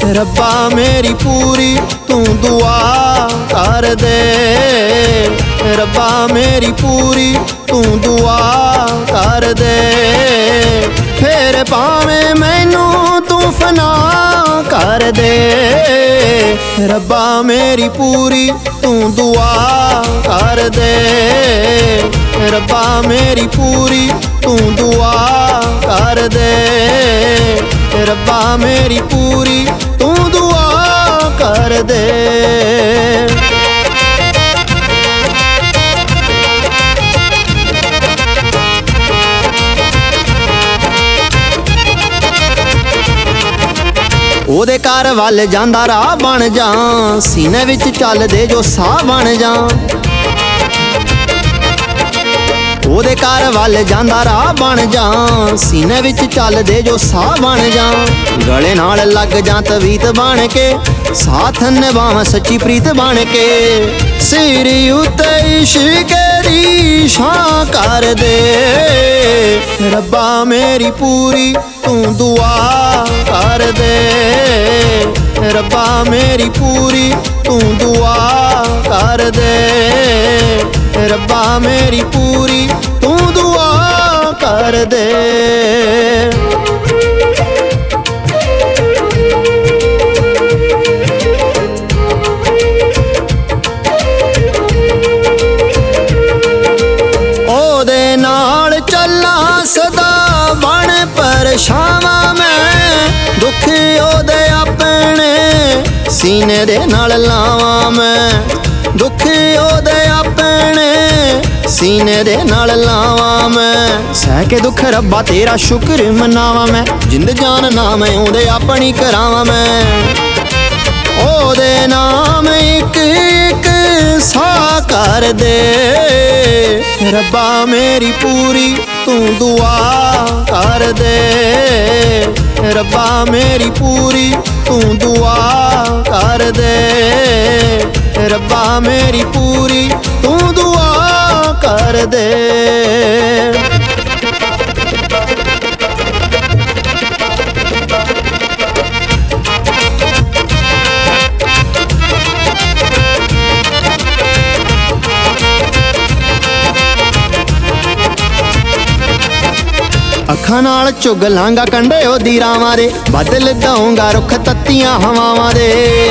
रब्बा मेरी पूरी तू दुआ कर दे। रब्बा मेरी पूरी तू दुआ कर दे। फिर भावें मैनू तू फना कर दे। रब्बा मेरी पूरी तू दुआ कर दे। रब्बा मेरी पूरी तू दुआ कर दे। रब्बा मेरी पूरी तू दुआ कर दे। ओदे घर वल जांदा राह बन जा, सीने विच चलदे जो साह बन जा। ओदे घर वल जांदा राह बन जा, सीने विच चलदे जो साह बन जा। गले नाल लग जा तवीत बन के, साथ निभावां सच्ची प्रीत बन के। सिर उत्ते इश्क दी छां कर दे। रब्बा मेरी पूरी तू दुआ कर दे। रब्बा मेरी पूरी तू दुआ कर दे। रब्बा मेरी पूरी तू दुआ कर दे। ओदे नाल चला सदा बन परछावां मैं। दुख ओदे अपने सीने दे नाल लावां मैं। दुख ओदे अपने सीने दे नाल लावां मैं। सह के दुख रब्बा तेरा शुक्र मनावां मैं। जिंद जान नाम ओदे अपनी करावां मैं। ओदे नाम इक इक सा कर दे। रब्बा मेरी पूरी तू दुआ कर दे। रब्बा मेरी पूरी तू दुआ कर दे। रब्बा मेरी पूरी तू दुआ कर दे। अखां नाल चुग लांगा कंडे ओदी रावां दे। बदल दऊंगा रुख तत्तियां हवावां दे।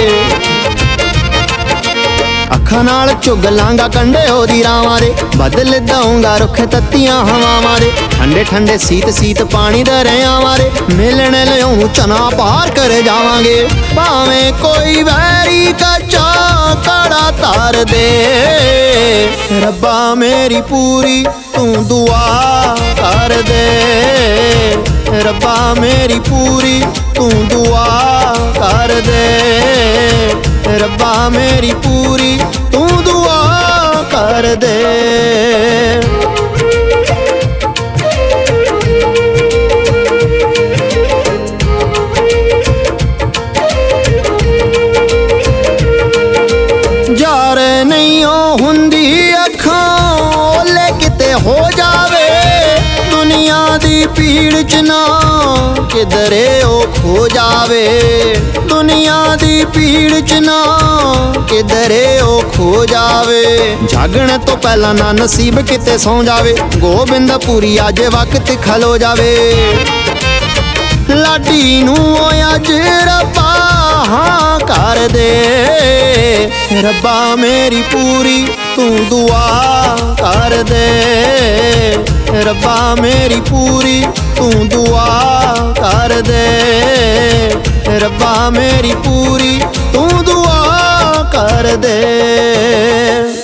अखां नाल चुग लांगा कंडे ओदी रावां दे। बदल दऊंगा रुख तत्तियां हवावां दे। ठंडे ठंडे सीत सीत पानी दरियावां दे। मिलने लियाऊं चना पार कर जावांगे। भावें कोई वैरी कच्चा कड़ा तार दे। रब्बा मेरी पूरी तू दुआ कर दे। रब्बा मेरी पूरी तू दुआ कर दे। रब्बा मेरी पूरी तू दुआ कर दे। जार नहीं हुंदी अखां ओले किते हो जावे। दुनिया दी भीड़ च ना किधरे ओ खो जावे। दुनिया दी भीड़ च ना किधरे ओ खो जावे। जागण तो पहला ना नसीब किते सौ जावे। गोबिंदपुरी अज वक्त खलो जावे। लाडी नू अज रब्बा हाँ कर दे। रब्बा मेरी पूरी तू दुआ कर दे। रब्बा मेरी पूरी तू दुआ कर दे। रब्बा मेरी पूरी तू दुआ कर दे।